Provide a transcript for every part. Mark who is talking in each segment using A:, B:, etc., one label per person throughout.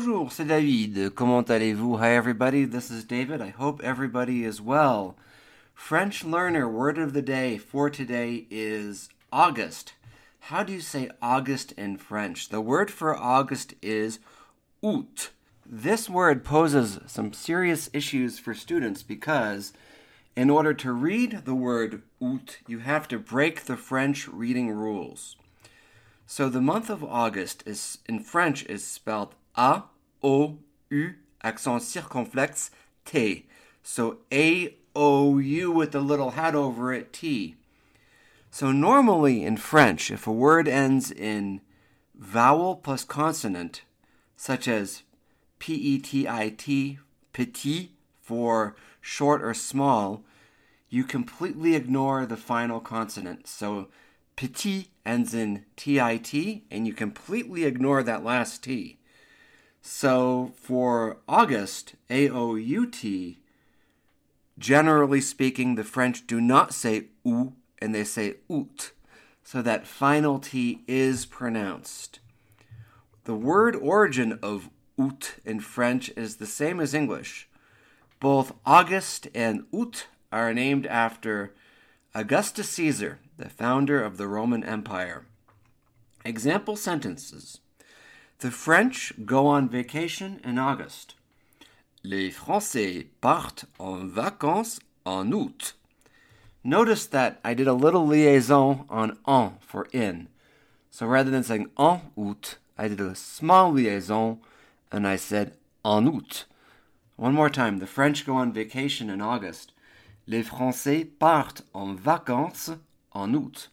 A: Bonjour, c'est David. Comment allez-vous? Hi everybody, this is David. I hope everybody is well. French learner word of the day for today is August. How do you say August in French? The word for August is août. This word poses some serious issues for students because in order to read the word août, you have to break the French reading rules. So the month of August is in French is spelled A-O-U, accent circonflexe, T. So A-O-U with the little hat over it, T. So normally in French, if a word ends in vowel plus consonant, such as P-E-T-I-T, petit, for short or small, you completely ignore the final consonant. So petit ends in T-I-T, and you completely ignore that last T. So for August, A-O-U-T, generally speaking, the French do not say ou, and they say août. So that final T is pronounced. The word origin of août in French is the same as English. Both August and août are named after Augustus Caesar, the founder of the Roman Empire. Example sentences. The French go on vacation in August. Les Français partent en vacances en août. Notice that I did a little liaison on en for in. So rather than saying en août, I did a small liaison and I said en août. One more time. The French go on vacation in August. Les Français partent en vacances en août.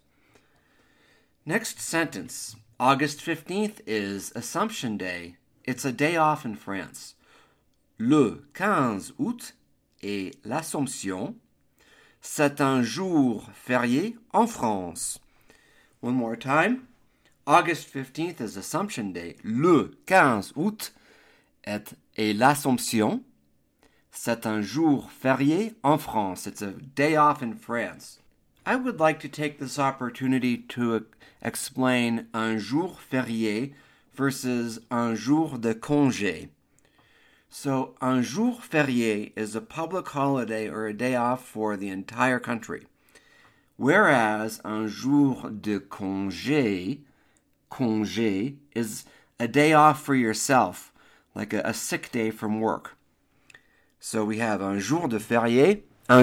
A: Next sentence. August 15th is Assumption Day. It's a day off in France. Le 15 août est l'Assomption. C'est un jour férié en France. One more time. August 15th is Assumption Day. Le 15 août est l'Assomption. C'est un jour férié en France. It's a day off in France. I would like to take this opportunity to explain un jour férié versus un jour de congé. So, un jour férié is a public holiday or a day off for the entire country. Whereas un jour de congé is a day off for yourself, like a sick day from work. So we have un jour férié,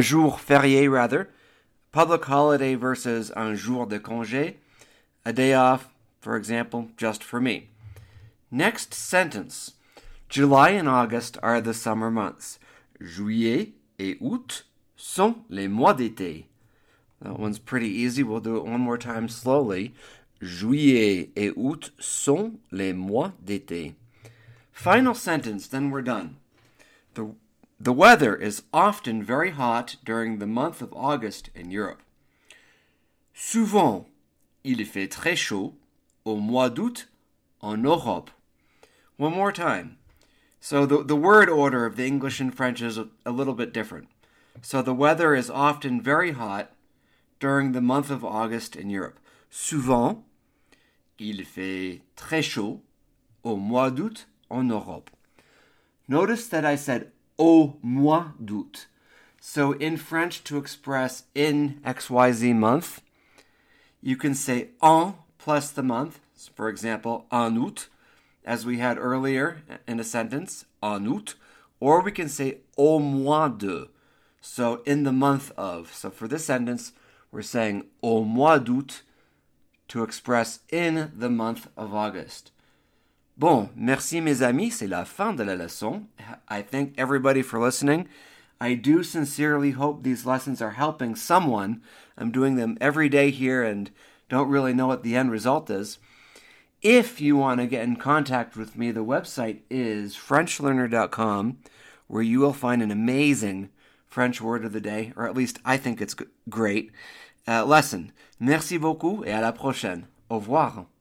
A: public holiday versus un jour de congé, a day off, for example, just for me. Next sentence. July and August are the summer months. Juillet et août sont les mois d'été. That one's pretty easy. We'll do it one more time slowly. Juillet et août sont les mois d'été. Final sentence, then we're done. The weather is often very hot during the month of August in Europe. Souvent, il fait très chaud au mois d'août en Europe. One more time. So the word order of the English and French is a little bit different. So the weather is often very hot during the month of August in Europe. Souvent, il fait très chaud au mois d'août en Europe. Notice that I said au mois d'août. So in French, to express in XYZ month, you can say en plus the month. For example, en août, as we had earlier in a sentence, en août. Or we can say au mois de, so in the month of. So for this sentence, we're saying au mois d'août to express in the month of August. Bon, merci mes amis, c'est la fin de la leçon. I thank everybody for listening. I do sincerely hope these lessons are helping someone. I'm doing them every day here and don't really know what the end result is. If you want to get in contact with me, the website is FrenchLearner.com, where you will find an amazing French word of the day, or at least I think it's great, lesson. Merci beaucoup et à la prochaine. Au revoir.